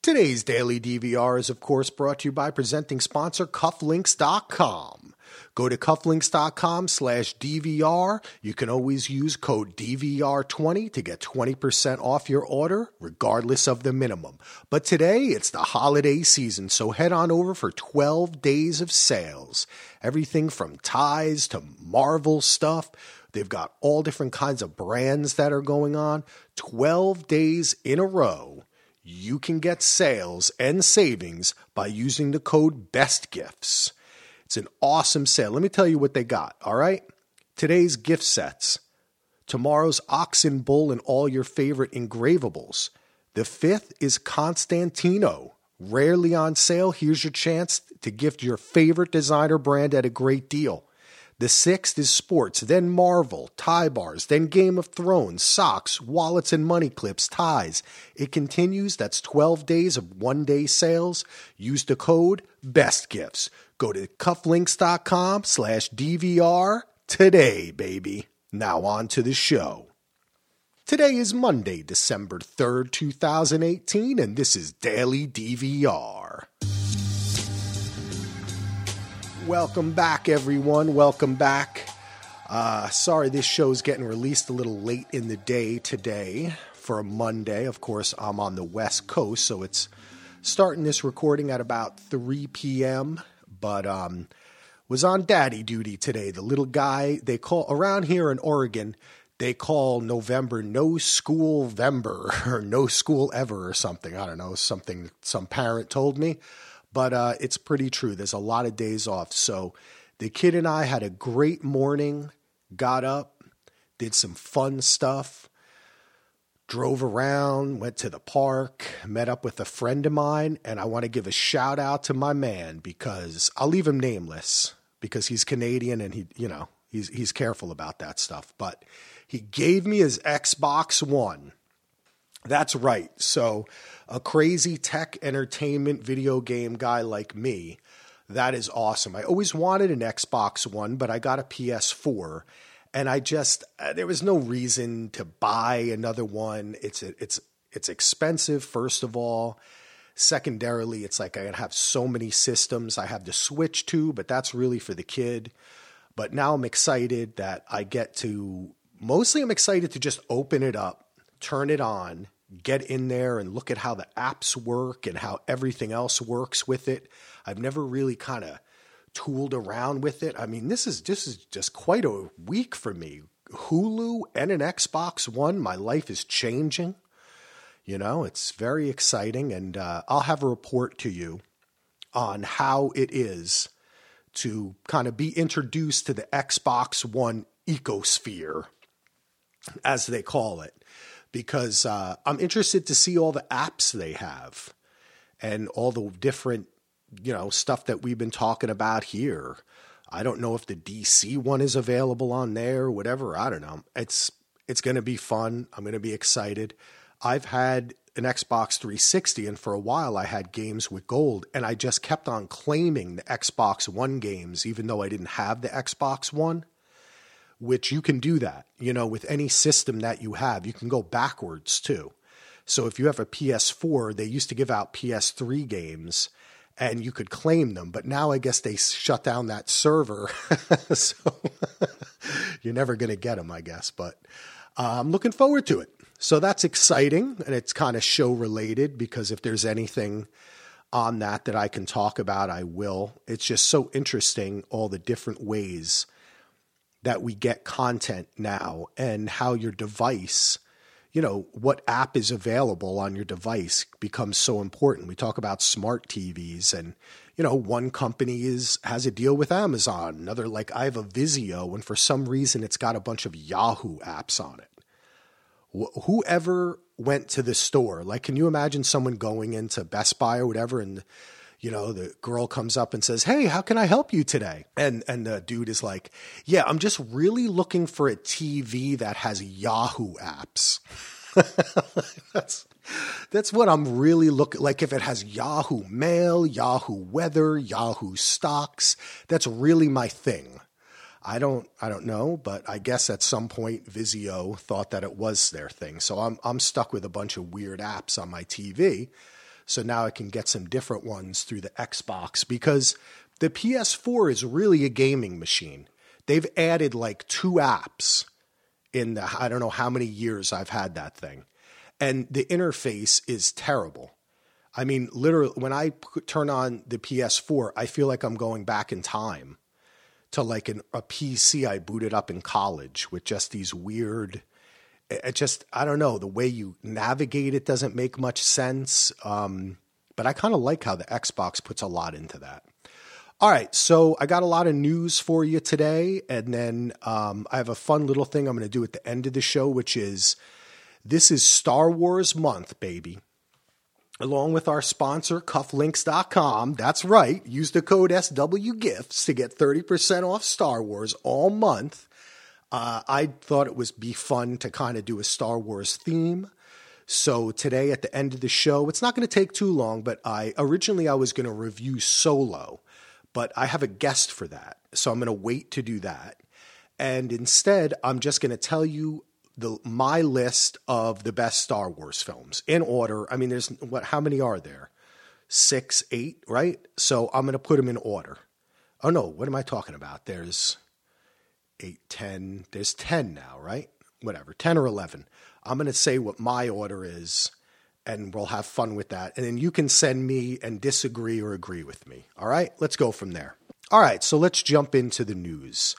Today's Daily DVR is, of course, brought to you by presenting sponsor Cufflinks.com. Go to Cufflinks.com/DVR. You can always use code DVR20 to get 20% off your order, regardless of the minimum. But today, it's the holiday season, so head on over for 12 days of sales. Everything from ties to Marvel stuff. They've got all different kinds of brands that are going on. 12 days in a row. You can get sales and savings by using the code BESTGIFTS. It's an awesome sale. Let me tell you what they got, all right? Today's gift sets. Tomorrow's Ox and Bull and all your favorite engravables. The fifth is Constantino. Rarely on sale. Here's your chance to gift your favorite designer brand at a great deal. The sixth is sports, then Marvel, tie bars, then Game of Thrones, socks, wallets and money clips, ties. It continues. That's 12 days of one-day sales. Use the code BESTGIFTS. Go to cufflinks.com/DVR today, baby. Now on to the show. Today is Monday, December 3rd, 2018, and this is Daily DVR. Welcome back, everyone. Welcome back. Sorry this show's getting released a little late in the day today for a Monday. Of course, I'm on the West Coast, so it's starting this recording at about 3 p.m., but was on daddy duty today. The little guy, they call, around here in Oregon, they call November No School Vember, or No School Ever or something. I don't know, something some parent told me. But it's pretty true. There's a lot of days off. So the kid and I had a great morning, got up, did some fun stuff, drove around, went to the park, met up with a friend of mine. And I want to give a shout out to my man because I'll leave him nameless because he's Canadian and he's careful about that stuff. But he gave me his Xbox One. That's right. So a crazy tech entertainment video game guy like me, that is awesome. I always wanted an Xbox One, but I got a PS4 and there was no reason to buy another one. It's expensive, first of all. Secondarily, it's like I have so many systems I have to switch to, but that's really for the kid. But now I'm excited that I'm excited to just open it up, turn it on, get in there and look at how the apps work and how everything else works with it. I've never really kind of tooled around with it. I mean, this is just quite a week for me. Hulu and an Xbox One, my life is changing. It's very exciting, and I'll have a report to you on how it is to kind of be introduced to the Xbox One ecosphere, as they call it. Because I'm interested to see all the apps they have and all the different, stuff that we've been talking about here. I don't know if the DC one is available on there, whatever. I don't know. It's going to be fun. I'm going to be excited. I've had an Xbox 360, and for a while I had games with gold, and I just kept on claiming the Xbox One games, even though I didn't have the Xbox One. Which you can do that, with any system that you have. You can go backwards too. So if you have a PS4, they used to give out PS3 games and you could claim them. But now I guess they shut down that server. So you're never going to get them, I guess. But I'm looking forward to it. So that's exciting. And it's kind of show related because if there's anything on that I can talk about, I will. It's just so interesting, all the different ways that we get content now and how your device, what app is available on your device becomes so important. We talk about smart TVs and, one company has a deal with Amazon. Another, like I have a Vizio and for some reason it's got a bunch of Yahoo apps on it. Whoever went to the store, like, can you imagine someone going into Best Buy or whatever and the girl comes up and says, "Hey, how can I help you today?" And the dude is like, "Yeah, I'm just really looking for a TV that has Yahoo apps." That's what I'm really looking like. If it has Yahoo Mail, Yahoo Weather, Yahoo Stocks, that's really my thing. I don't know, but I guess at some point Vizio thought that it was their thing. So I'm stuck with a bunch of weird apps on my TV. So now I can get some different ones through the Xbox because the PS4 is really a gaming machine. They've added like 2 apps in the, I don't know how many years I've had that thing. And the interface is terrible. I mean, literally, when I turn on the PS4, I feel like I'm going back in time to like a PC I booted up in college with just these weird, I don't know, the way you navigate it doesn't make much sense. But I kind of like how the Xbox puts a lot into that. All right, so I got a lot of news for you today, and then I have a fun little thing I'm going to do at the end of the show, which is, this is Star Wars month, baby. Along with our sponsor, cufflinks.com. That's right. Use the code SWGIFTS to get 30% off Star Wars all month. I thought it would be fun to kind of do a Star Wars theme. So today at the end of the show, it's not going to take too long, but originally I was going to review Solo, but I have a guest for that. So I'm going to wait to do that. And instead, I'm just going to tell you my list of the best Star Wars films in order. I mean, how many are there? 6, 8, right? So I'm going to put them in order. Oh no, what am I talking about? There's 8, 10, there's 10 now, right? Whatever, 10 or 11. I'm going to say what my order is and we'll have fun with that. And then you can send me and disagree or agree with me. All right, let's go from there. All right, so let's jump into the news.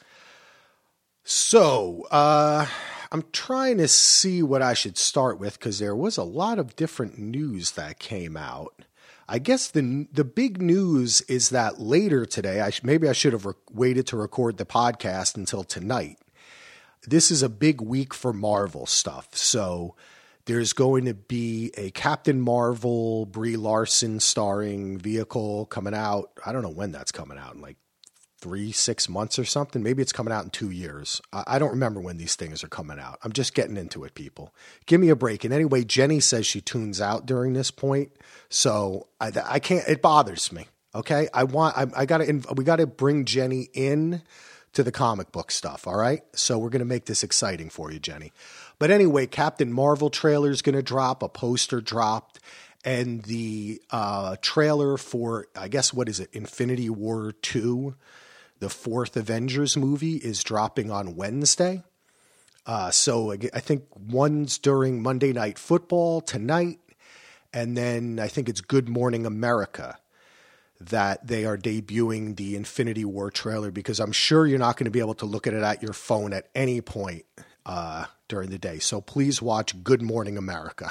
So, I'm trying to see what I should start with because there was a lot of different news that came out. I guess the big news is that later today, maybe I should have waited to record the podcast until tonight. This is a big week for Marvel stuff. So there's going to be a Captain Marvel, Brie Larson starring vehicle coming out. I don't know when that's coming out, in like 3-6 months or something. Maybe it's coming out in 2 years. I don't remember when these things are coming out. I'm just getting into it, people. Give me a break. And anyway, Jenny says she tunes out during this point. So I can't, it bothers me. Okay. We got to bring Jenny in to the comic book stuff. All right. So we're going to make this exciting for you, Jenny. But anyway, Captain Marvel trailer is going to drop, a poster dropped, and the trailer for, I guess, what is it? Infinity War 2. The 4th Avengers movie is dropping on Wednesday. So I think one's during Monday Night Football tonight. And then I think it's Good Morning America that they are debuting the Infinity War trailer, because I'm sure you're not going to be able to look at it at your phone at any point during the day. So please watch Good Morning America.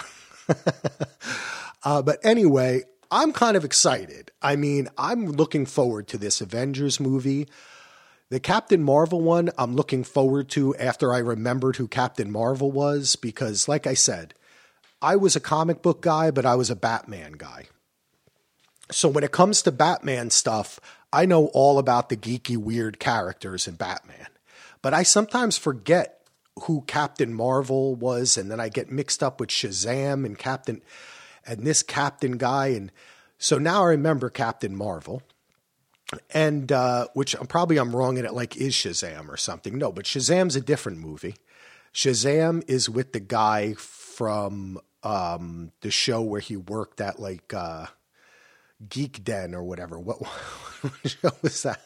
But anyway, I'm kind of excited. I mean, I'm looking forward to this Avengers movie. The Captain Marvel one, I'm looking forward to after I remembered who Captain Marvel was, because like I said, I was a comic book guy, but I was a Batman guy. So when it comes to Batman stuff, I know all about the geeky, weird characters in Batman. But I sometimes forget who Captain Marvel was, and then I get mixed up with Shazam and this Captain guy. And so now I remember Captain Marvel, and which I'm wrong in it, like is Shazam or something. No, but Shazam's a different movie. Shazam is with the guy from the show where he worked at like Geek Den or whatever. What show was that?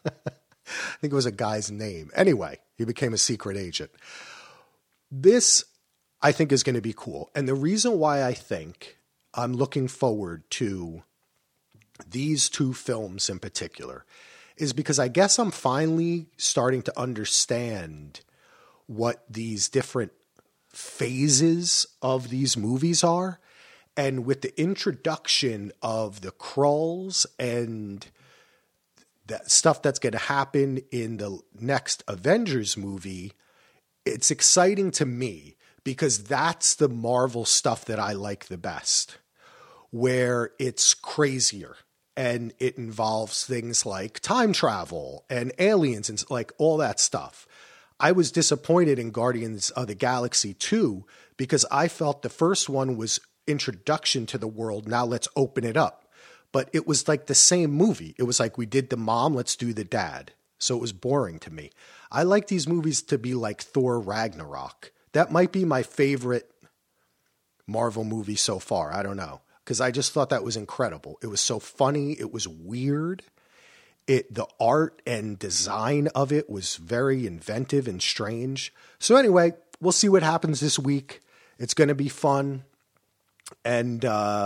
I think it was a guy's name. Anyway, he became a secret agent. This, I think, is going to be cool. And the reason why I think I'm looking forward to these 2 films in particular is because I guess I'm finally starting to understand what these different phases of these movies are. And with the introduction of the Skrulls and that stuff that's going to happen in the next Avengers movie, it's exciting to me because that's the Marvel stuff that I like the best, where it's crazier and it involves things like time travel and aliens and like all that stuff. I was disappointed in Guardians of the Galaxy 2 because I felt the first one was introduction to the world. Now let's open it up. But it was like the same movie. It was like, we did the mom, let's do the dad. So it was boring to me. I like these movies to be like Thor Ragnarok. That might be my favorite Marvel movie so far. I don't know. because I just thought that was incredible. It was so funny. It was weird. The art and design of it was very inventive and strange. So anyway, we'll see what happens this week. It's going to be fun. And,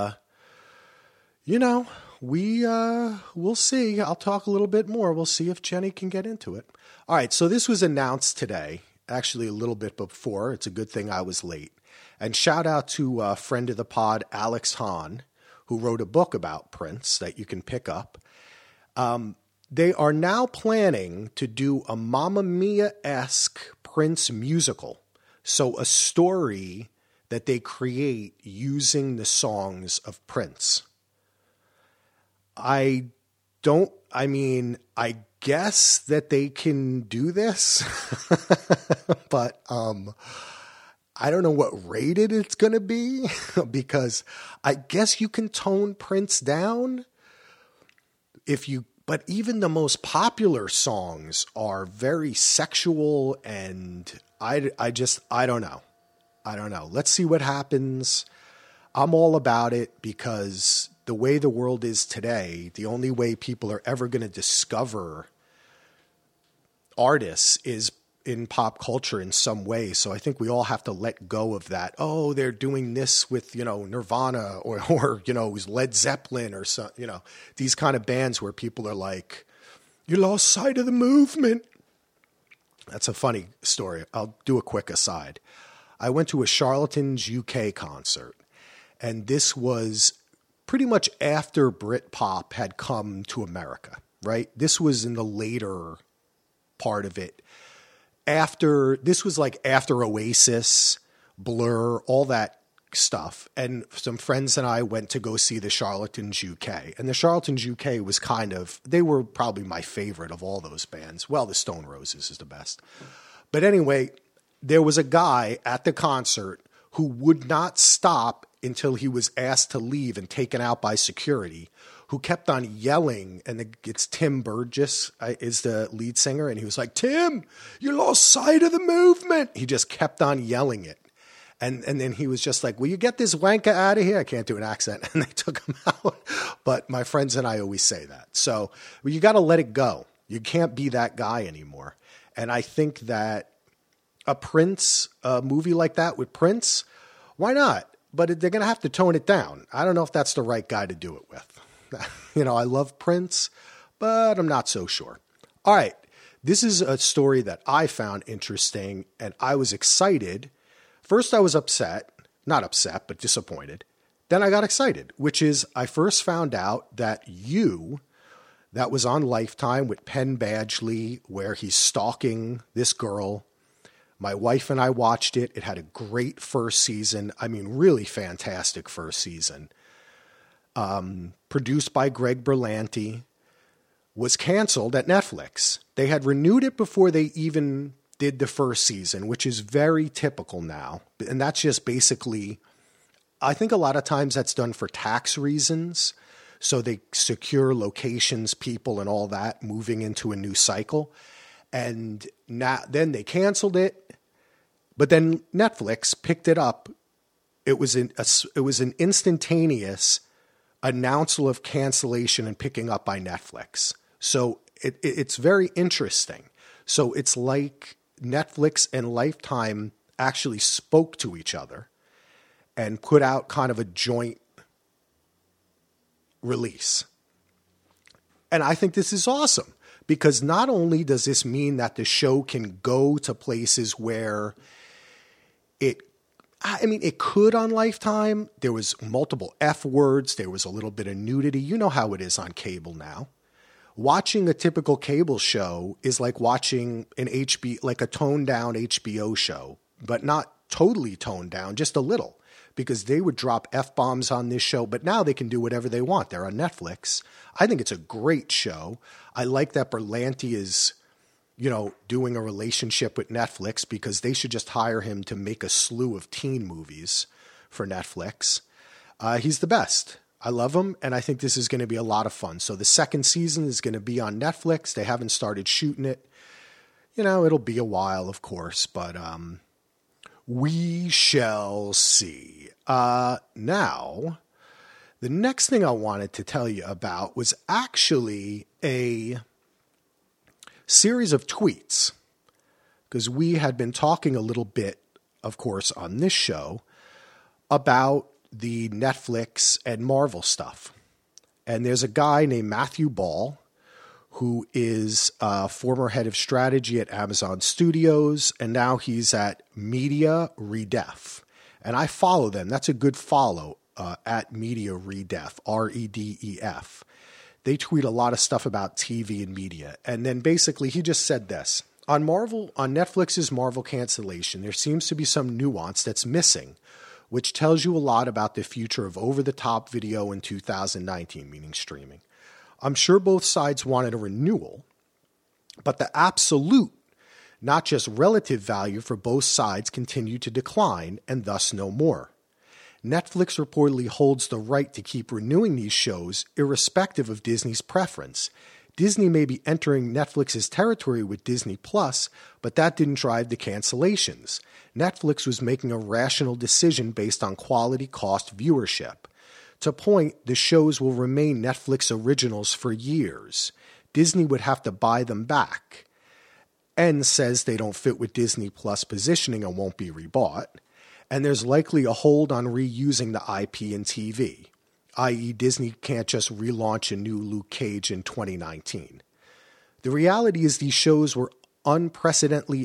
we'll see. I'll talk a little bit more. We'll see if Jenny can get into it. All right. So this was announced today, actually a little bit before. It's a good thing I was late. And shout out to a friend of the pod, Alex Hahn, who wrote a book about Prince that you can pick up. They are now planning to do a Mamma Mia-esque Prince musical. So a story that they create using the songs of Prince. I guess that they can do this, but I don't know what rated it's going to be because I guess you can tone Prince down but even the most popular songs are very sexual, and I don't know. I don't know. Let's see what happens. I'm all about it because the way the world is today, the only way people are ever going to discover artists is in pop culture in some way. So I think we all have to let go of that. Oh, they're doing this with, Nirvana or Led Zeppelin or some, these kind of bands where people are like, you lost sight of the movement. That's a funny story. I'll do a quick aside. I went to a Charlatans UK concert, and this was pretty much after Britpop had come to America, right? This was in the later part of it. This was like after Oasis, Blur, all that stuff. And some friends and I went to go see the Charlatans UK. And the Charlatans UK was they were probably my favorite of all those bands. Well, the Stone Roses is the best. But anyway, there was a guy at the concert who would not stop until he was asked to leave and taken out by security, who kept on yelling, and it's Tim Burgess is the lead singer, and he was like, Tim, you lost sight of the movement. He just kept on yelling it. And then he was just like, will you get this wanker out of here? I can't do an accent. And they took him out. But my friends and I always say that. So you got to let it go. You can't be that guy anymore. And I think that a movie like that with Prince, why not? But they're going to have to tone it down. I don't know if that's the right guy to do it with. I love Prince, but I'm not so sure. All right. This is a story that I found interesting, and I was excited. First, I was not upset, but disappointed. Then I got excited, which is I first found out that that was on Lifetime with Penn Badgley, where he's stalking this girl. My wife and I watched it. It had a great first season. I mean, really fantastic first season. Produced by Greg Berlanti, was canceled at Netflix. They had renewed it before they even did the first season, which is very typical now. And that's just basically, I think a lot of times that's done for tax reasons. So they secure locations, people, and all that moving into a new cycle. And then they canceled it. But then Netflix picked it up. It was an instantaneous announcement of cancellation and picking up by Netflix. So it's very interesting. So it's like Netflix and Lifetime actually spoke to each other and put out kind of a joint release. And I think this is awesome because not only does this mean that the show can go to places where it could on Lifetime. There was multiple F words. There was a little bit of nudity. You know how it is on cable now. Watching a typical cable show is like watching like a toned down HBO show, but not totally toned down, just a little, because they would drop F-bombs on this show, but now they can do whatever they want. They're on Netflix. I think it's a great show. I like that Berlanti is, doing a relationship with Netflix because they should just hire him to make a slew of teen movies for Netflix. He's the best. I love him, and I think this is going to be a lot of fun. So the second season is going to be on Netflix. They haven't started shooting it. It'll be a while, of course, but we shall see. Now, The next thing I wanted to tell you about was actually a series of tweets, because we had been talking a little bit, of course, on this show about the Netflix and Marvel stuff. And there's a guy named Matthew Ball, who is a former head of strategy at Amazon Studios, and now he's at Media Redef. And I follow them. That's a good follow, at Media Redef, REDEF. They tweet a lot of stuff about TV and media. And then basically he just said this. On Netflix's Marvel cancellation, there seems to be some nuance that's missing, which tells you a lot about the future of over-the-top video in 2019, meaning streaming. I'm sure both sides wanted a renewal, but the absolute, not just relative value for both sides continued to decline, and thus no more. Netflix reportedly holds the right to keep renewing these shows irrespective of Disney's preference. Disney may be entering Netflix's territory with Disney Plus, but that didn't drive the cancellations. Netflix was making a rational decision based on quality, cost, viewership. To point, the shows will remain Netflix originals for years. Disney would have to buy them back. And says they don't fit with Disney Plus positioning and won't be rebought. And there's likely a hold on reusing the IP in TV, i.e. Disney can't just relaunch a new Luke Cage in 2019. The reality is these shows were unprecedentedly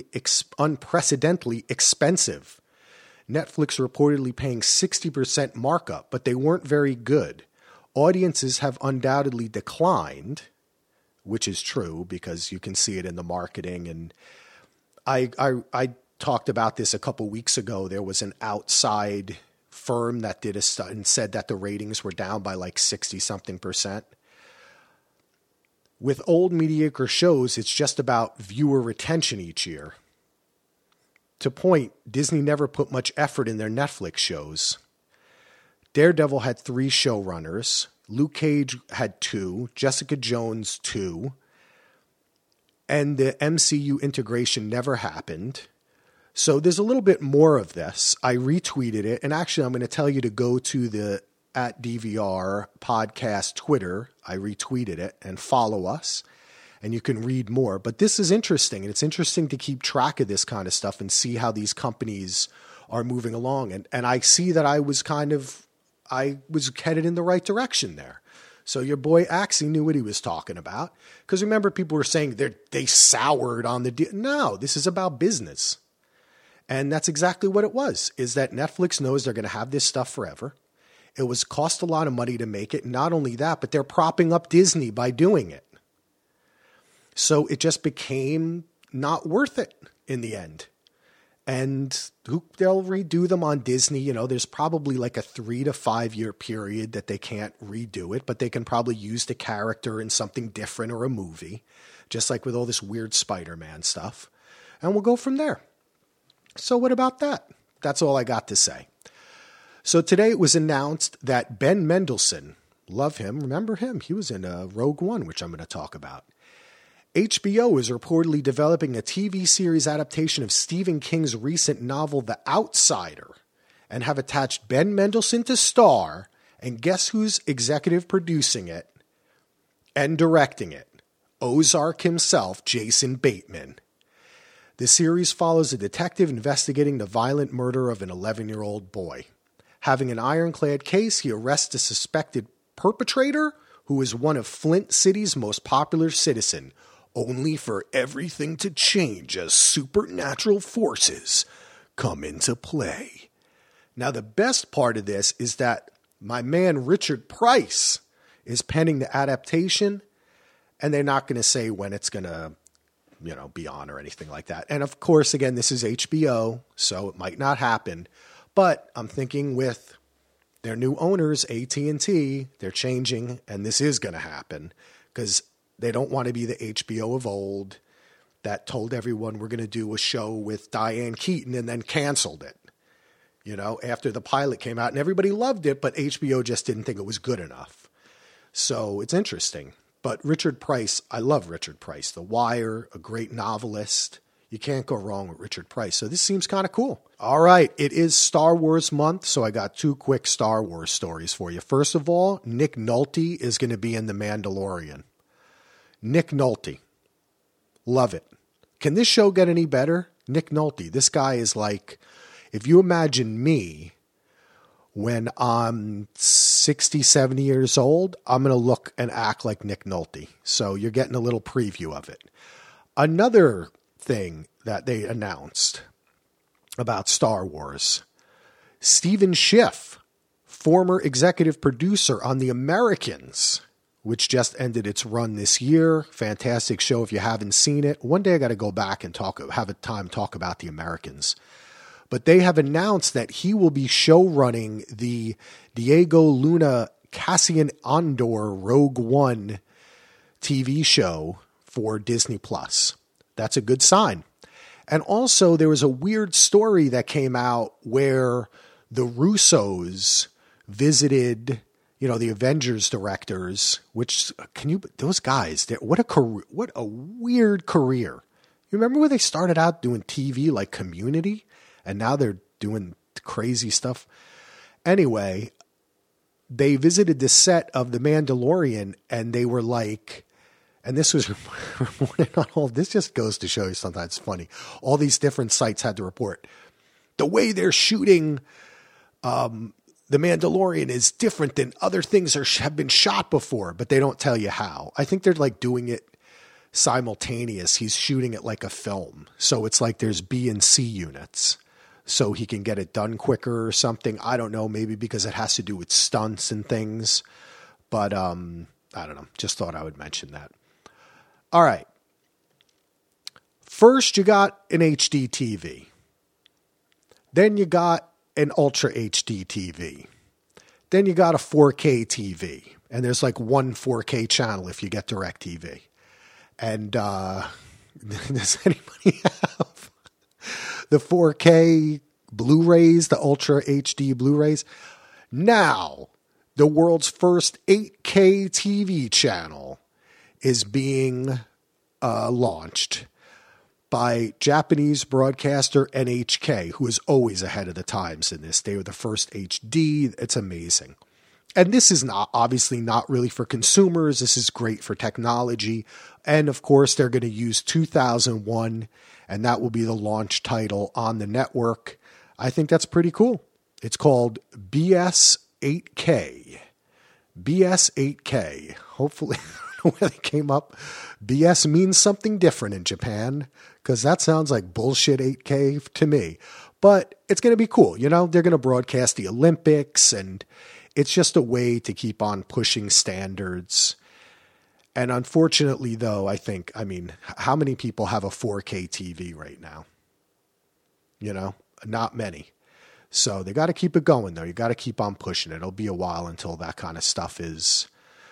expensive. Netflix reportedly paying 60% markup, but they weren't very good. Audiences have undoubtedly declined, which is true because you can see it in the marketing. And I talked about this a couple weeks ago. There was an outside firm that did a study and said that the ratings were down by like 60-something%. With old mediocre shows, it's just about viewer retention each year. To point, Disney never put much effort in their Netflix shows. Daredevil had 3 showrunners. Luke Cage had 2. Jessica Jones 2. And the MCU integration never happened. So there's a little bit more of this. I retweeted it. And actually, I'm going to tell you to go to the @DVR podcast Twitter. I retweeted it and follow us. And you can read more. But this is interesting. And it's interesting to keep track of this kind of stuff and see how these companies are moving along. And I see that I was headed in the right direction there. So your boy Axie knew what he was talking about. Because remember, people were saying they soured on the deal. No, this is about business. And that's exactly what it was, is that Netflix knows they're going to have this stuff forever. It was cost a lot of money to make it. Not only that, but they're propping up Disney by doing it. So it just became not worth it in the end. And they'll redo them on Disney. You know, there's probably like a 3 to 5 year period that they can't redo it, but they can probably use the character in something different or a movie, just like with all this weird Spider-Man stuff. And we'll go from there. So what about that? That's all I got to say. So today it was announced that Ben Mendelsohn, love him, remember him? He was in Rogue One, which I'm going to talk about. HBO is reportedly developing a TV series adaptation of Stephen King's recent novel, The Outsider, and have attached Ben Mendelsohn to star, and guess who's executive producing it and directing it? Ozark himself, Jason Bateman. The series follows a detective investigating the violent murder of an 11-year-old boy. Having an ironclad case, he arrests a suspected perpetrator who is one of Flint City's most popular citizen, only for everything to change as supernatural forces come into play. Now, the best part of this is that my man Richard Price is penning the adaptation, and they're not going to say when it's going to, be on or anything like that. And of course, again, this is HBO, so it might not happen. But I'm thinking with their new owners, AT&T, they're changing, and this is going to happen because they don't want to be the HBO of old that told everyone we're going to do a show with Diane Keaton and then canceled it. After the pilot came out and everybody loved it, but HBO just didn't think it was good enough. So it's interesting. But Richard Price, I love Richard Price. The Wire, a great novelist. You can't go wrong with Richard Price. So this seems kind of cool. All right. It is Star Wars month, so I got 2 quick Star Wars stories for you. First of all, Nick Nolte is going to be in The Mandalorian. Nick Nolte. Love it. Can this show get any better? Nick Nolte. This guy is like, if you imagine me when I'm 60, 70 years old, I'm going to look and act like Nick Nolte. So you're getting a little preview of it. Another thing that they announced about Star Wars, Stephen Schiff, former executive producer on The Americans, which just ended its run this year. Fantastic show if you haven't seen it. One day I got to go back and have a time talk about The Americans. But they have announced that he will be show-running the Diego Luna Cassian Andor Rogue One TV show for Disney+. That's a good sign. And also there was a weird story that came out where the Russos visited, the Avengers directors, those guys, what a weird career. You remember when they started out doing TV like Community? And now they're doing crazy stuff. Anyway, they visited the set of The Mandalorian and they were like, and this was reported on all, this just goes to show you sometimes it's funny. All these different sites had to report. The way they're shooting The Mandalorian is different than other things have been shot before, but they don't tell you how. I think they're like doing it simultaneous. He's shooting it like a film. So it's like there's B and C units. So he can get it done quicker or something. I don't know, maybe because it has to do with stunts and things. But I don't know. Just thought I would mention that. All right. First, you got an HD TV. Then you got an Ultra HD TV. Then you got a 4K TV. And there's like one 4K channel if you get DirecTV. And does anybody have the 4K Blu-rays, the Ultra HD Blu-rays? Now, the world's first 8K TV channel is being launched by Japanese broadcaster NHK, who is always ahead of the times in this. They were the first HD. It's amazing. And this is obviously not really for consumers. This is great for technology. And of course, they're going to use 2001, and that will be the launch title on the network. I think that's pretty cool. It's called BS 8K. BS 8K. Hopefully, I don't know where they came up. BS means something different in Japan, because that sounds like bullshit 8K to me. But it's going to be cool. They're going to broadcast the Olympics, and it's just a way to keep on pushing standards. And unfortunately, though, how many people have a 4K TV right now? Not many. So they got to keep it going, though. You got to keep on pushing it. It'll be a while until that kind of stuff is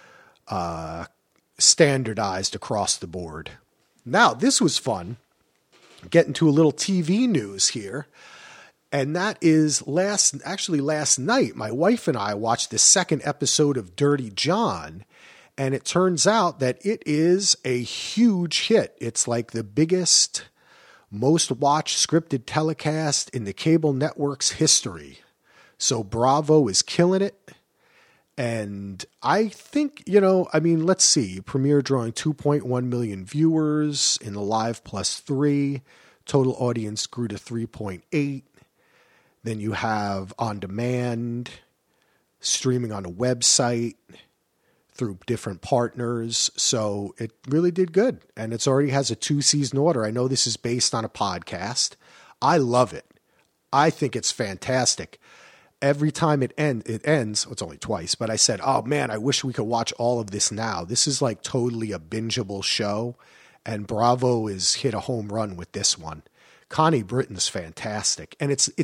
standardized across the board. Now, this was fun. Getting to a little TV news here. And that is last night, my wife and I watched the second episode of Dirty John. And it turns out that it is a huge hit. It's like the biggest, most watched scripted telecast in the cable network's history. So Bravo is killing it. And I think, let's see. Premiere drawing 2.1 million viewers in the live +3. Total audience grew to 3.8. Then you have on demand, streaming on a website through different partners. So it really did good. And it's already has a 2-season order. I know this is based on a podcast. I love it. I think it's fantastic. Every time it ends, it's only twice, but I said, oh man, I wish we could watch all of this now. This is like totally a bingeable show. And Bravo has hit a home run with this one. Connie Britton's fantastic. And it's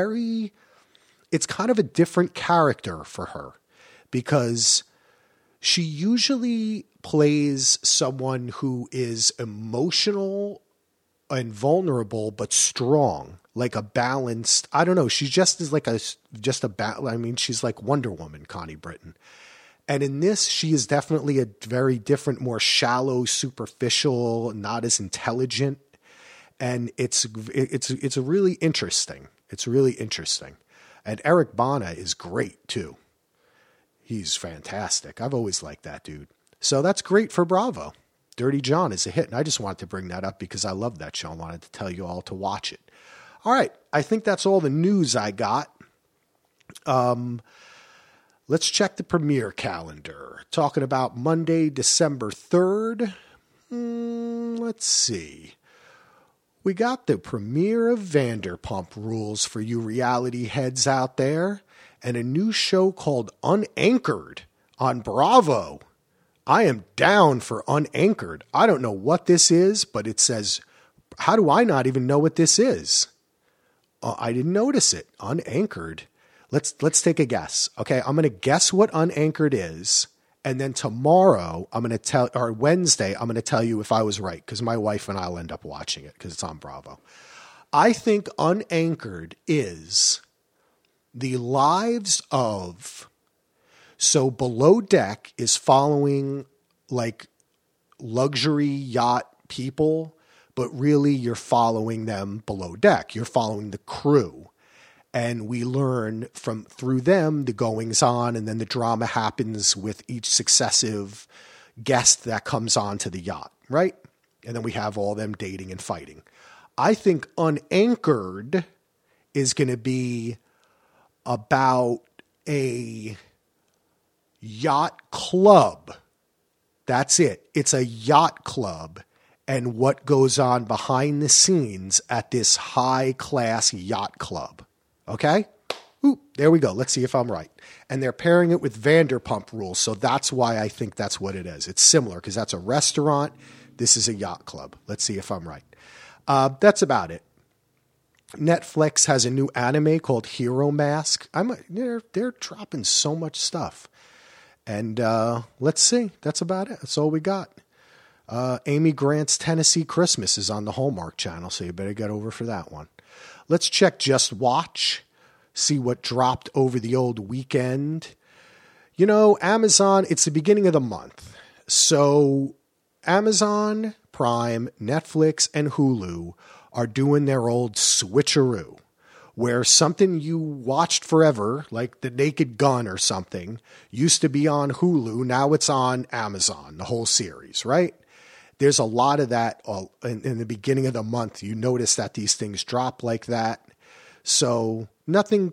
kind of a different character for her, because she usually plays someone who is emotional and vulnerable, but strong, like a balanced, I don't know. She just is like she's like Wonder Woman, Connie Britton. And in this, she is definitely a very different, more shallow, superficial, not as intelligent. And it's really interesting. It's really interesting. And Eric Bana is great too. He's fantastic. I've always liked that dude. So that's great for Bravo. Dirty John is a hit. And I just wanted to bring that up because I love that show. I wanted to tell you all to watch it. All right. I think that's all the news I got. Let's check the premiere calendar. Talking about Monday, December 3rd. Let's see. We got the premiere of Vanderpump Rules for you reality heads out there, and a new show called Unanchored on Bravo. I am down for Unanchored. I don't know what this is, but it says, how do I not even know what this is? I didn't notice it. Unanchored. Let's take a guess. Okay, I'm going to guess what Unanchored is. And then tomorrow, Wednesday, I'm going to tell you if I was right, because my wife and I will end up watching it because it's on Bravo. I think Unanchored is the lives of, so Below Deck is following like luxury yacht people, but really you're following them below deck. You're following the crew. And we learn through them the goings on, and then the drama happens with each successive guest that comes onto the yacht, right? And then we have all them dating and fighting. I think Unanchored is going to be about a yacht club. That's it. It's a yacht club and what goes on behind the scenes at this high-class yacht club. Okay? Ooh, there we go. Let's see if I'm right. And they're pairing it with Vanderpump Rules, so that's why I think that's what it is. It's similar because that's a restaurant. This is a yacht club. Let's see if I'm right. That's about it. Netflix has a new anime called Hero Mask. They're dropping so much stuff. And let's see. That's about it. That's all we got. Amy Grant's Tennessee Christmas is on the Hallmark Channel, so you better get over for that one. Let's check Just Watch, see what dropped over the old weekend. You know, Amazon, it's the beginning of the month. So Amazon Prime, Netflix, and Hulu are doing their old switcheroo, where something you watched forever, like The Naked Gun or something, used to be on Hulu. Now it's on Amazon, the whole series, right? There's a lot of that in the beginning of the month. You notice that these things drop like that. So nothing,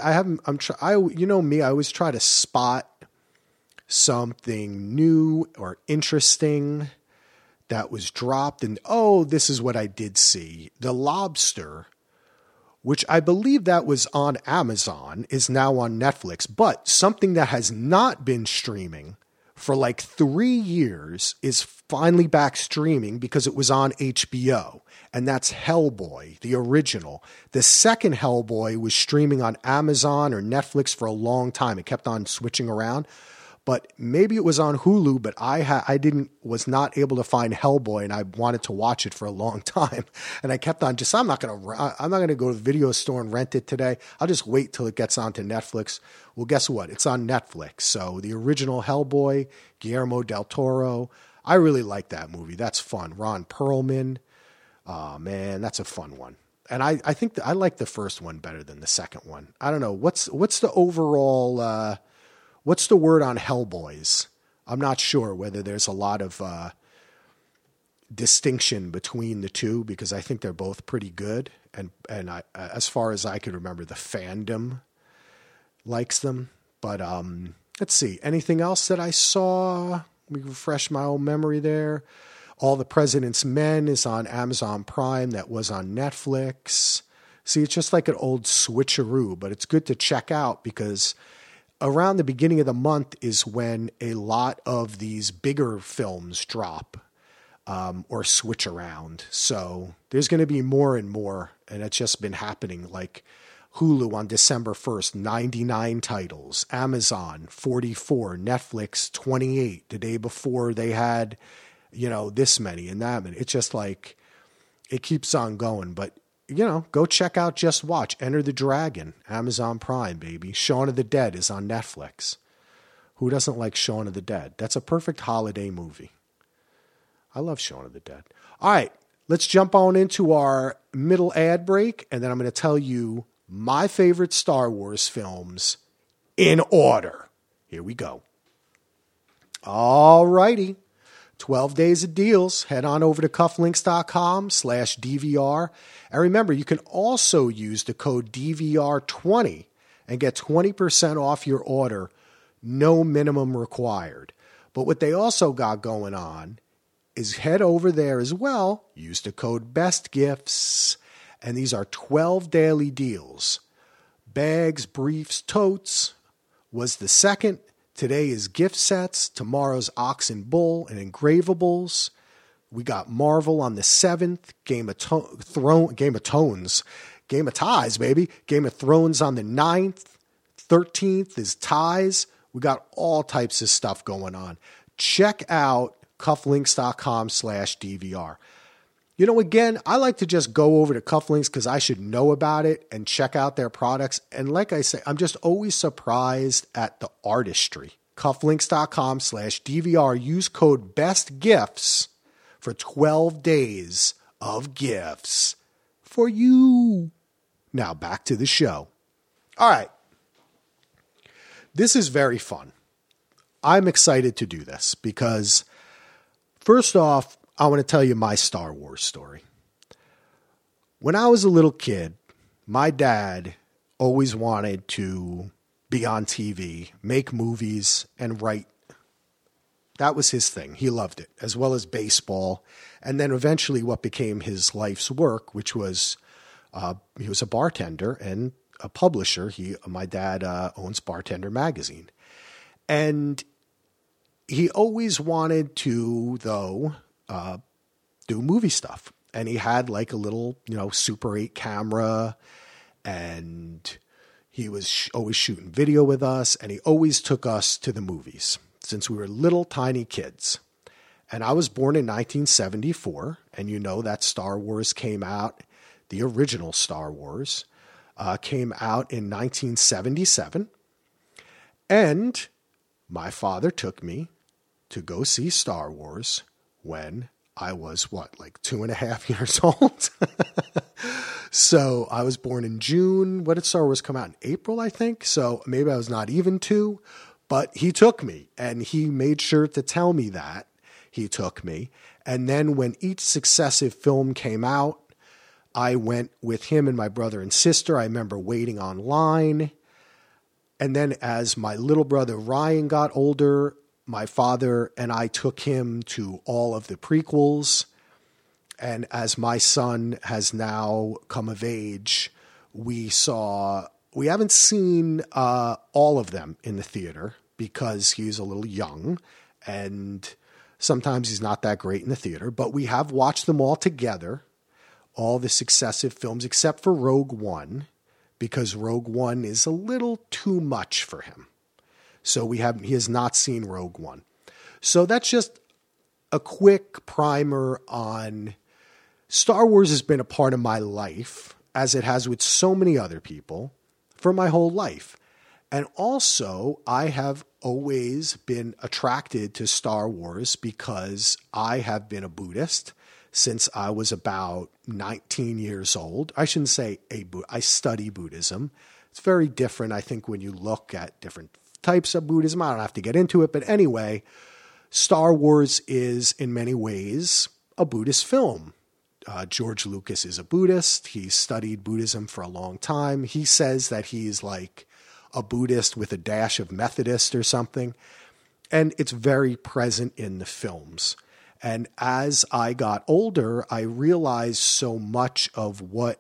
you know me, I always try to spot something new or interesting that was dropped. And, this is what I did see. The Lobster, which I believe that was on Amazon, is now on Netflix. But something that has not been streaming for like 3 years is finally back streaming because it was on HBO. And that's Hellboy, the original. The second Hellboy was streaming on Amazon or Netflix for a long time. It kept on switching around. But maybe it was on Hulu, but I was not able to find Hellboy, and I wanted to watch it for a long time. And I kept on I'm not going to go to the video store and rent it today. I'll just wait till it gets onto Netflix. Well, guess what? It's on Netflix. So the original Hellboy, Guillermo del Toro. I really like that movie. That's fun. Ron Perlman. Oh, man, that's a fun one. And I think I like the first one better than the second one. I don't know. What's the overall... what's the word on Hellboys? I'm not sure whether there's a lot of distinction between the two because I think they're both pretty good. And as far as I can remember, the fandom likes them. But let's see. Anything else that I saw? Let me refresh my old memory there. All the President's Men is on Amazon Prime. That was on Netflix. See, it's just like an old switcheroo, but it's good to check out because around the beginning of the month is when a lot of these bigger films drop or switch around. So there's going to be more and more, and it's just been happening. Like Hulu on December 1st, 99 titles. Amazon, 44. Netflix, 28. The day before they had, this many and that many. It's just like it keeps on going. But, go check out Just Watch. Enter the Dragon, Amazon Prime, baby. Shaun of the Dead is on Netflix. Who doesn't like Shaun of the Dead? That's a perfect holiday movie. I love Shaun of the Dead. All right, let's jump on into our middle ad break, and then I'm going to tell you my favorite Star Wars films in order. Here we go. All righty. 12 days of deals. Head on over to cufflinks.com/DVR. And remember, you can also use the code DVR20 and get 20% off your order. No minimum required. But what they also got going on is head over there as well. Use the code BESTGIFTS. And these are 12 daily deals. Bags, briefs, totes was the second. Today is gift sets. Tomorrow's Ox and Bull and engravables. We got Marvel on the 7th. Game of Ties, baby. Game of Thrones on the 9th. 13th is Ties. We got all types of stuff going on. Check out cufflinks.com/DVR. You know, again, I like to just go over to Cufflinks because I should know about it and check out their products. And like I say, I'm just always surprised at the artistry. Cufflinks.com/DVR. Use code BESTGIFTS for 12 days of gifts for you. Now back to the show. All right. This is very fun. I'm excited to do this because, first off, I want to tell you my Star Wars story. When I was a little kid, my dad always wanted to be on TV, make movies, and write. That was his thing. He loved it, as well as baseball. And then eventually what became his life's work, which was he was a bartender and a publisher. My dad owns Bartender Magazine. And he always wanted to, though, do movie stuff. And he had like a little, Super 8 camera, and he was always shooting video with us, and he always took us to the movies since we were little tiny kids. And I was born in 1974, and that Star Wars came out, the original Star Wars, came out in 1977. And my father took me to go see Star Wars when I was 2.5 years old. So I was born in June. What did Star Wars come out in? April, I think. So maybe I was not even 2, but he took me and he made sure to tell me that he took me. And then when each successive film came out, I went with him and my brother and sister. I remember waiting online. And then as my little brother Ryan got older, my father and I took him to all of the prequels. And as my son has now come of age, we haven't seen all of them in the theater because he's a little young and sometimes he's not that great in the theater, but we have watched them all together, all the successive films except for Rogue One, because Rogue One is a little too much for him. So he has not seen Rogue One. So that's just a quick primer on Star Wars. Has been a part of my life, as it has with so many other people, for my whole life. And also, I have always been attracted to Star Wars because I have been a Buddhist since I was about 19 years old. I shouldn't say I study Buddhism. It's very different, I think, when you look at different types of Buddhism. I don't have to get into it, but anyway, Star Wars is in many ways a Buddhist film. George Lucas is a Buddhist. He studied Buddhism for a long time. He says that he's like a Buddhist with a dash of Methodist or something. And it's very present in the films. And as I got older, I realized so much of what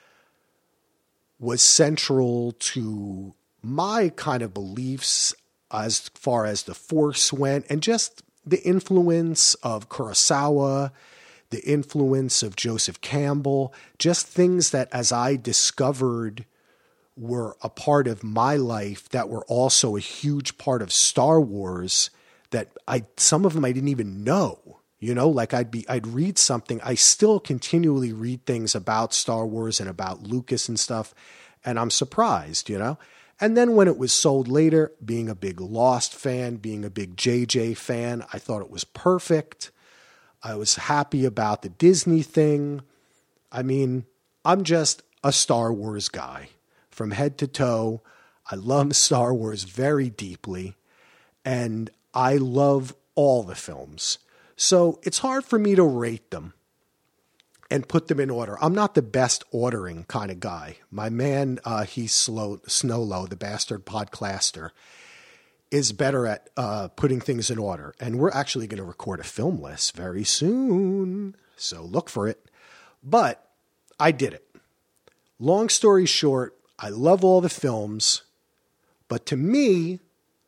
was central to my kind of beliefs as far as the Force went, and just the influence of Kurosawa, the influence of Joseph Campbell, just things that as I discovered were a part of my life that were also a huge part of Star Wars, that some of them I didn't even know. I'd read something. I still continually read things about Star Wars and about Lucas and stuff, and I'm surprised, And then when it was sold later, being a big Lost fan, being a big JJ fan, I thought it was perfect. I was happy about the Disney thing. I mean, I'm just a Star Wars guy from head to toe. I love Star Wars very deeply, and I love all the films. So it's hard for me to rate them and put them in order. I'm not the best ordering kind of guy. My man, he's Snowlow, the bastard podclaster, is better at putting things in order. And we're actually going to record a film list very soon, so look for it. But I did it. Long story short, I love all the films, but to me,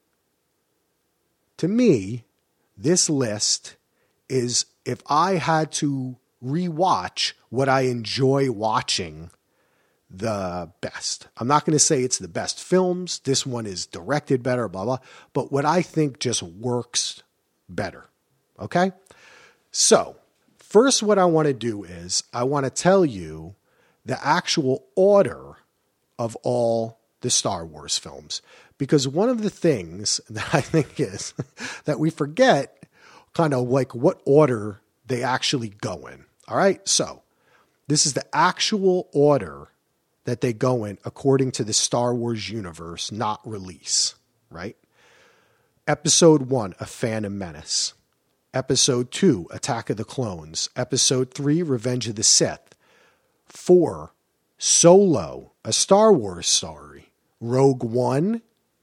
this list is if I had to rewatch what I enjoy watching the best. I'm not going to say it's the best films. This one is directed better, blah, blah, but what I think just works better. Okay. So first, what I want to do is I want to tell you the actual order of all the Star Wars films, because one of the things that I think is that we forget kind of like what order they actually go in. All right. So this is the actual order that they go in according to the Star Wars universe, not release, right? Episode 1, A Phantom Menace. Episode 2, Attack of the Clones. Episode 3, Revenge of the Sith. 4, Solo, a Star Wars story. Rogue One.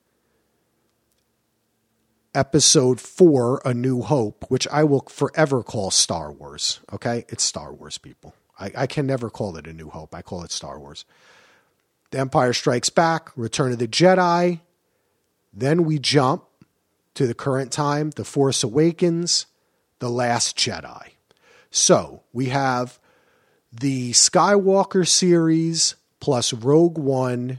Episode 4, A New Hope, which I will forever call Star Wars. Okay? It's Star Wars, people. I can never call it A New Hope. I call it Star Wars. The Empire Strikes Back, Return of the Jedi. Then we jump to the current time, The Force Awakens, The Last Jedi. So we have the Skywalker series plus Rogue One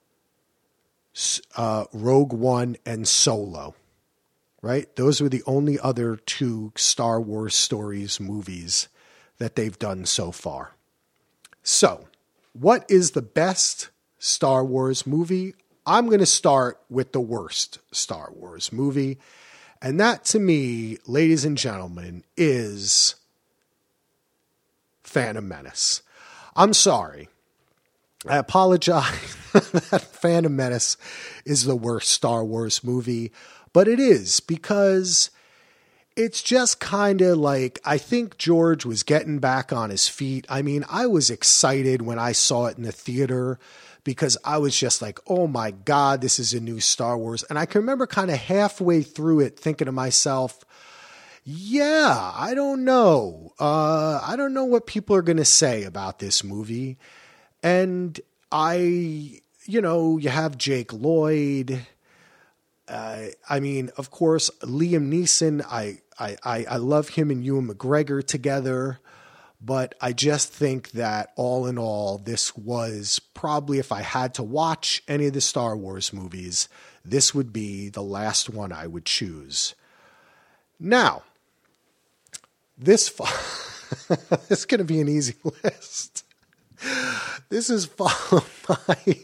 and Solo, right? Those were the only other 2 Star Wars stories, movies that they've done so far. So what is the best Star Wars movie? I'm going to start with the worst Star Wars movie. And that, to me, ladies and gentlemen, is Phantom Menace. I'm sorry. I apologize that Phantom Menace is the worst Star Wars movie, but it is because it's just kind of like, I think George was getting back on his feet. I mean, I was excited when I saw it in the theater because I was just like, oh my God, this is a new Star Wars. And I can remember kind of halfway through it thinking to myself, yeah, I don't know. I don't know what people are going to say about this movie. And you have Jake Lloyd. I mean, of course, Liam Neeson, I love him and Ewan McGregor together, but I just think that all in all, this was probably, if I had to watch any of the Star Wars movies, this would be the last one I would choose. Now, this is going to be an easy list. This is followed by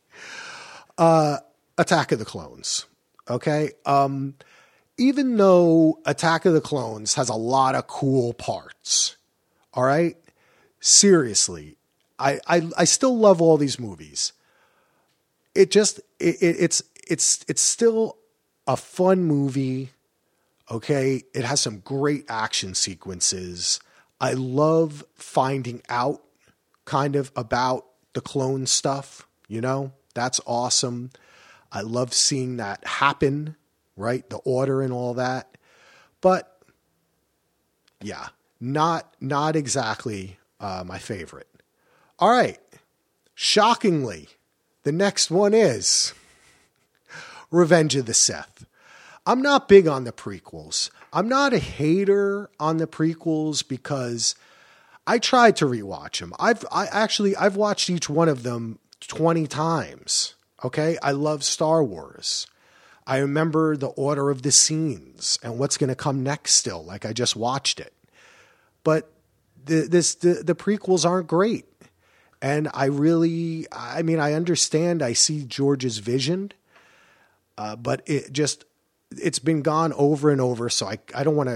Attack of the Clones. Okay. Even though Attack of the Clones has a lot of cool parts. All right. Seriously. I still love all these movies. It's still a fun movie. Okay. It has some great action sequences. I love finding out kind of about the clone stuff. That's awesome. I love seeing that happen, right? The order and all that. But yeah, not exactly my favorite. All right. Shockingly, the next one is Revenge of the Sith. I'm not big on the prequels. I'm not a hater on the prequels because I tried to rewatch them. I've watched each one of them 20 times. Okay. I love Star Wars. I remember the order of the scenes and what's going to come next still. Like I just watched it, but the prequels aren't great. And I understand, I see George's vision, but it's been gone over and over. So I don't want to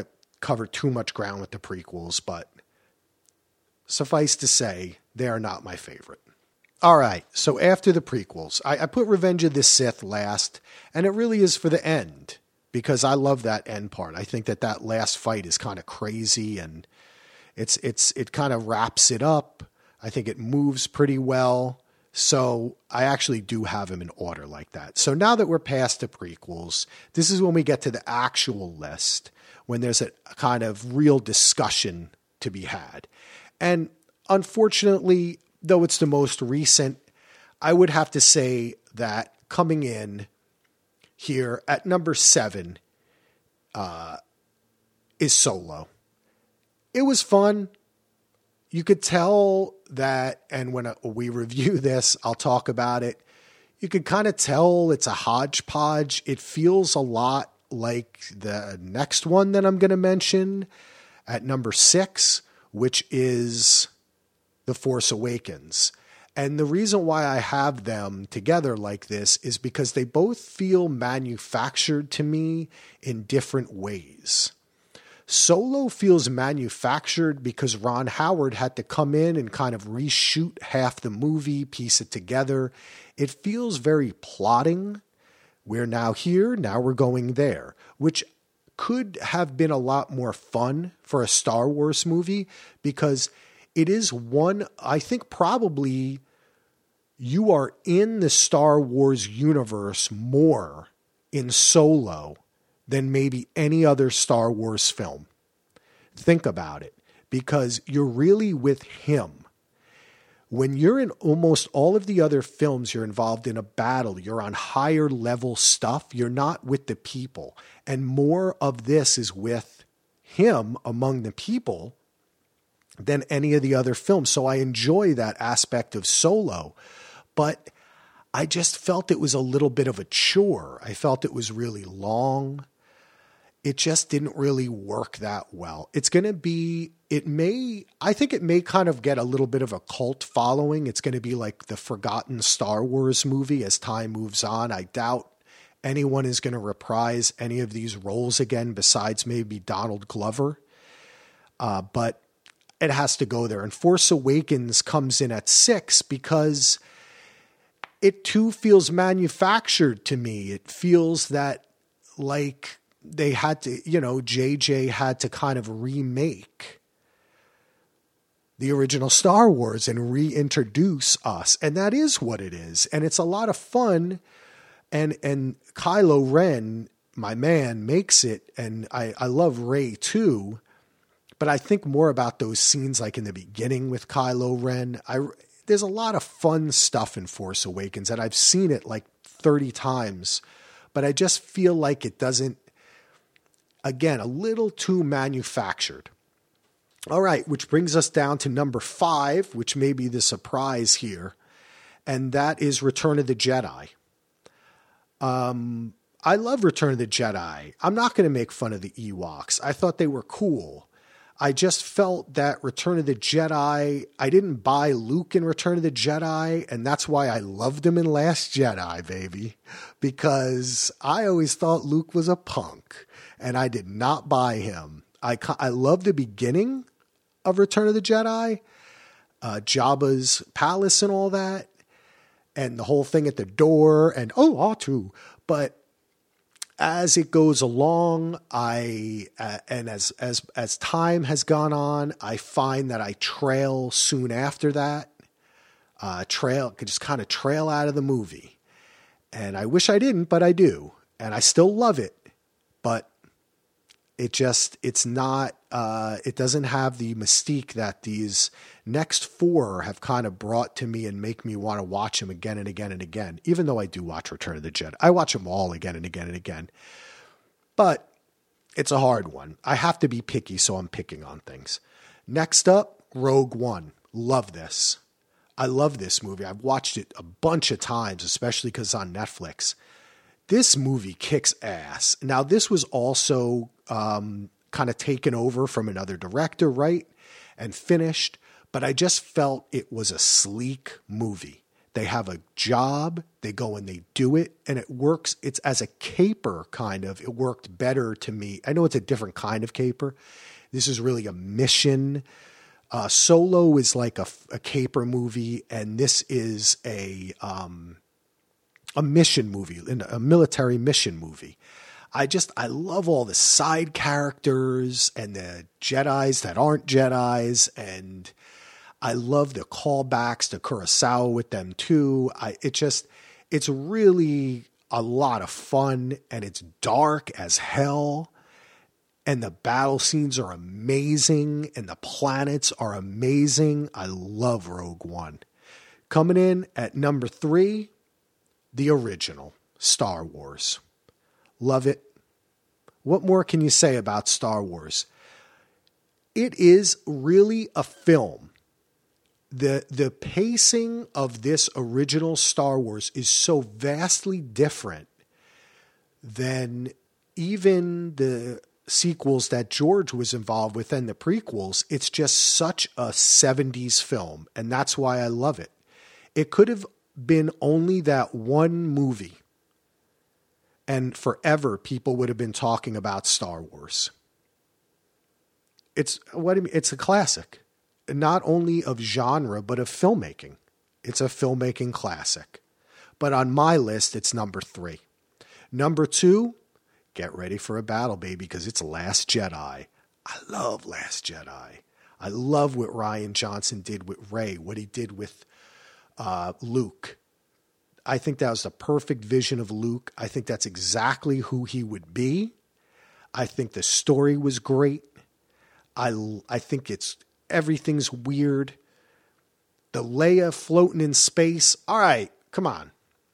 cover too much ground with the prequels, but suffice to say, they are not my favorite. All right, so after the prequels, I put Revenge of the Sith last, and it really is for the end, because I love that end part. I think that last fight is kind of crazy, and it kind of wraps it up. I think it moves pretty well. So I actually do have them in order like that. So now that we're past the prequels, this is when we get to the actual list, when there's a kind of real discussion to be had. And unfortunately, though it's the most recent, I would have to say that coming in here at number 7 is Solo. It was fun. You could tell that, and when we review this, I'll talk about it. You could kind of tell it's a hodgepodge. It feels a lot like the next one that I'm going to mention at number 6, which is The Force Awakens. And the reason why I have them together like this is because they both feel manufactured to me in different ways. Solo feels manufactured because Ron Howard had to come in and kind of reshoot half the movie, piece it together. It feels very plotting. We're now here, now we're going there, which could have been a lot more fun for a Star Wars movie, because it is one, I think probably you are in the Star Wars universe more in Solo than maybe any other Star Wars film. Think about it, because you're really with him. When you're in almost all of the other films, you're involved in a battle. You're on higher level stuff. You're not with the people. And more of this is with him among the people than any of the other films. So I enjoy that aspect of Solo. But I just felt it was a little bit of a chore. I felt it was really long. It just didn't really work that well. It's going to be, I think it may kind of get a little bit of a cult following. It's going to be like the forgotten Star Wars movie as time moves on. I doubt anyone is going to reprise any of these roles again besides maybe Donald Glover. But it has to go there. And Force Awakens comes in at 6 because it too feels manufactured to me. It feels that like they had to, JJ had to kind of remake the original Star Wars and reintroduce us. And that is what it is. And it's a lot of fun. And Kylo Ren, my man, makes it. And I love Rey too. But I think more about those scenes like in the beginning with Kylo Ren. There's a lot of fun stuff in Force Awakens, and I've seen it like 30 times. But I just feel like it doesn't, again, a little too manufactured. All right, which brings us down to number 5, which may be the surprise here, and that is Return of the Jedi. I love Return of the Jedi. I'm not going to make fun of the Ewoks. I thought they were cool. I just felt that Return of the Jedi, I didn't buy Luke in Return of the Jedi, and that's why I loved him in Last Jedi, baby, because I always thought Luke was a punk, and I did not buy him. I love the beginning of Return of the Jedi, Jabba's palace and all that, and the whole thing at the door, and R2, but as it goes along, and as time has gone on, I find that I trail soon after that. Could just kind of trail out of the movie. And I wish I didn't, but I do. And I still love it. But it doesn't have the mystique that these next 4 have kind of brought to me and make me want to watch them again and again and again, even though I do watch Return of the Jedi. I watch them all again and again and again, but it's a hard one. I have to be picky, so I'm picking on things. Next up, Rogue One. Love this. I love this movie. I've watched it a bunch of times, especially because it's on Netflix. This movie kicks ass. Now, this was also kind of taken over from another director, right? And finished. But I just felt it was a sleek movie. They have a job, they go and they do it, and it works. It's as a caper, kind of. It worked better to me. I know it's a different kind of caper. This is really a mission. Solo is like a caper movie, and this is a mission movie, a military mission movie. I love all the side characters and the Jedis that aren't Jedis, and I love the callbacks to Kurosawa with them too. It's really a lot of fun, and it's dark as hell, and the battle scenes are amazing, and the planets are amazing. I love Rogue One. Coming in at number 3, the original, Star Wars. Love it. What more can you say about Star Wars? It is really a film. The pacing of this original Star Wars is so vastly different than even the sequels that George was involved with and the prequels. It's just such a 70s film, and that's why I love it. It could have been only that one movie, and forever people would have been talking about Star Wars. It's a classic, not only of genre, but of filmmaking. It's a filmmaking classic. But on my list, it's number 3. Number 2, get ready for a battle, baby, because it's Last Jedi. I love Last Jedi. I love what Rian Johnson did with Rey, what he did with Luke. I think that was the perfect vision of Luke. I think that's exactly who he would be. I think the story was great. I think everything's weird. The Leia floating in space. All right, come on.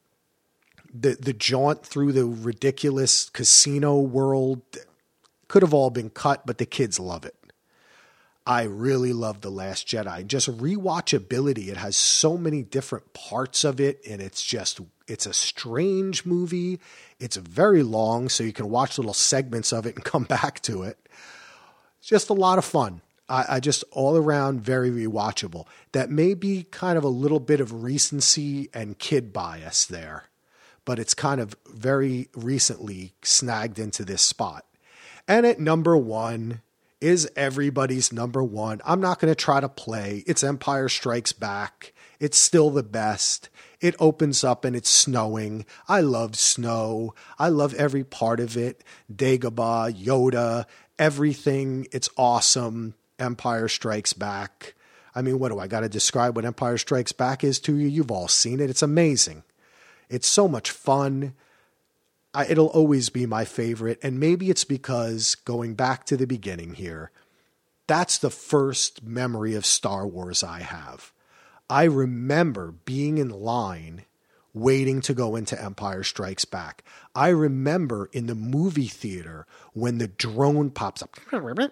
The jaunt through the ridiculous casino world could have all been cut, but the kids love it. I really love The Last Jedi. Just rewatchability. It has so many different parts of it, and it's a strange movie. It's very long, so you can watch little segments of it and come back to it. It's just a lot of fun. I just all around very rewatchable. That may be kind of a little bit of recency and kid bias there, but it's kind of very recently snagged into this spot. And at number 1 is everybody's number 1. I'm not going to try to play. It's Empire Strikes Back. It's still the best. It opens up and it's snowing. I love snow. I love every part of it. Dagobah, Yoda, everything. It's awesome. Empire Strikes Back. I mean, what do I got to describe what Empire Strikes Back is to you? You've all seen it. It's amazing. It's so much fun. It'll always be my favorite. And maybe it's because, going back to the beginning here, that's the first memory of Star Wars I have. I remember being in line waiting to go into Empire Strikes Back. I remember in the movie theater when the drone pops up.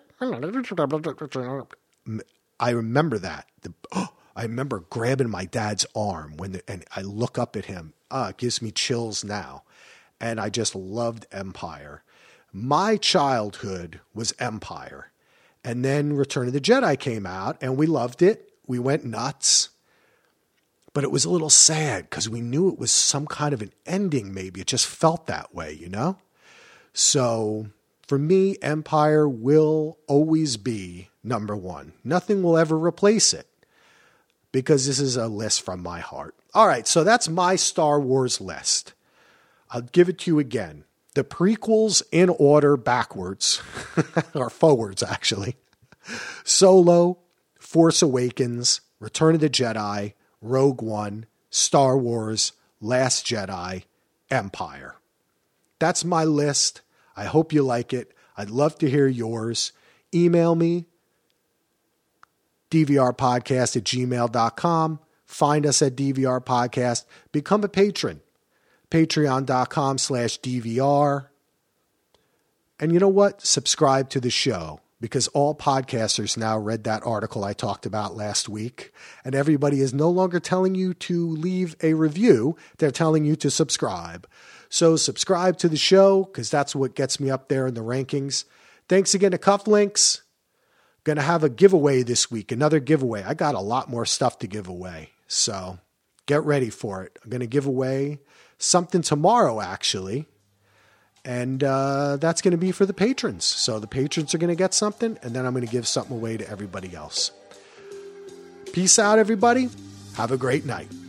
I remember that. I remember grabbing my dad's arm and I look up at him. It gives me chills now. And I just loved Empire. My childhood was Empire. And then Return of the Jedi came out and we loved it. We went nuts. But it was a little sad because we knew it was some kind of an ending maybe. It just felt that way, you know? So for me, Empire will always be number 1. Nothing will ever replace it because this is a list from my heart. All right, so that's my Star Wars list. I'll give it to you again. The prequels in order backwards, or forwards actually. Solo, Force Awakens, Return of the Jedi, Rogue One, Star Wars, Last Jedi, Empire. That's my list. I hope you like it. I'd love to hear yours. Email me, dvrpodcast@gmail.com. Find us at DVR Podcast. Become a patron. Patreon.com/DVR. And you know what? Subscribe to the show because all podcasters now read that article I talked about last week. And everybody is no longer telling you to leave a review. They're telling you to subscribe. So subscribe to the show because that's what gets me up there in the rankings. Thanks again to Cufflinks. Going to have a giveaway this week, another giveaway. I got a lot more stuff to give away. So Get ready for it. I'm going to give away something tomorrow, actually. And that's going to be for the patrons. So the patrons are going to get something, and then I'm going to give something away to everybody else. Peace out, everybody. Have a great night.